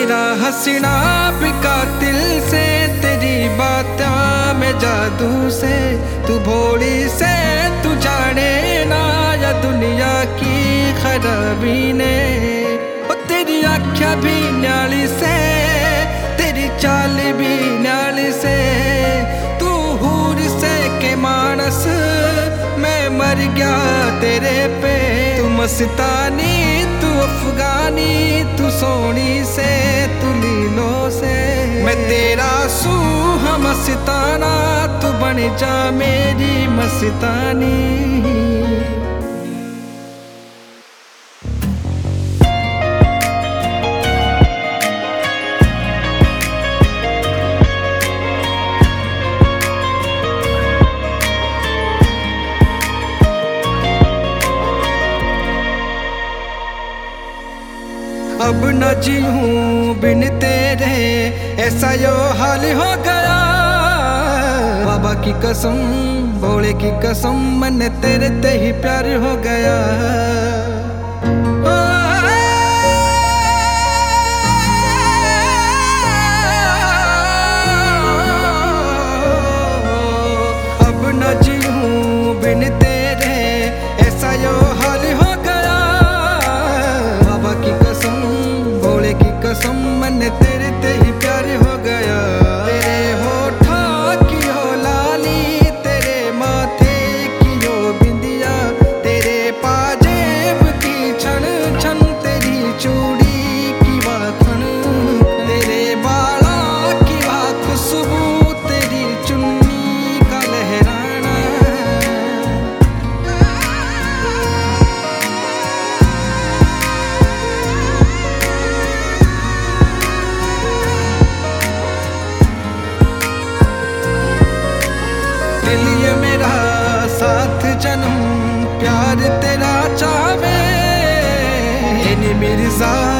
तेरा हंसना भी कातिल से, तेरी बातें में जादू से, तू भोली से तू जाने ना या दुनिया की खराबी ने। ओ तेरी आँखें भी न्याली से, तेरी चाल भी न्याली से, तू हूर से के मानस मैं मर गया तेरे पे। तू मस्तानी तू अफगानी, तू सोनी से तू लीलो से, मैं तेरा सू हम मस्ताना, तू बन जा मेरी मस्तानी। अब न जीऊं बिन तेरे, ऐसा यो हाल हो गया। बाबा की कसम भोले की कसम, मन तेरे ते ही प्यार हो गया। अब न जीऊं बिन तेरे, ऐसा यो हाल हो गया। बाबा की कसम भोले की कसम, मन तेरे ते ही प्यार हो गया। तेरे होठों की हो लाली, तेरे माथे की हो बिंदिया, तेरे पाजेब की छन छन, तेरी चूड़ी की वाखन, तेरे बाला की वाह खुशबू, तेरी चुन्नी का लहराना। दिल ये मेरा साथ जन्म प्यार तेरा चावे, इन मिर्जा